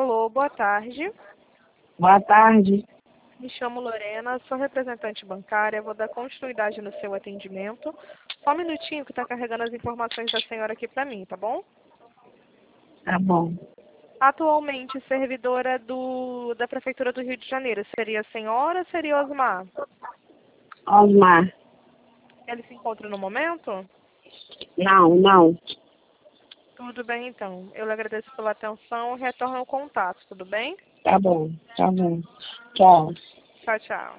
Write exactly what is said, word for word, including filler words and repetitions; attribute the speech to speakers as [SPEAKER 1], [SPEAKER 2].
[SPEAKER 1] Alô, boa tarde.
[SPEAKER 2] Boa tarde.
[SPEAKER 1] Me chamo Lorena, sou representante bancária, vou dar continuidade no seu atendimento. Só um minutinho que está carregando as informações da senhora aqui para mim, tá bom?
[SPEAKER 2] Tá bom.
[SPEAKER 1] Atualmente, servidora do, da Prefeitura do Rio de Janeiro, seria a senhora ou seria Osmar?
[SPEAKER 2] Osmar.
[SPEAKER 1] Ele se encontra no momento?
[SPEAKER 2] Não, não.
[SPEAKER 1] Tudo bem, então. Eu lhe agradeço pela atenção e retorno ao contato, tudo bem?
[SPEAKER 2] Tá bom, tá bom. Tchau.
[SPEAKER 1] Tchau, tchau.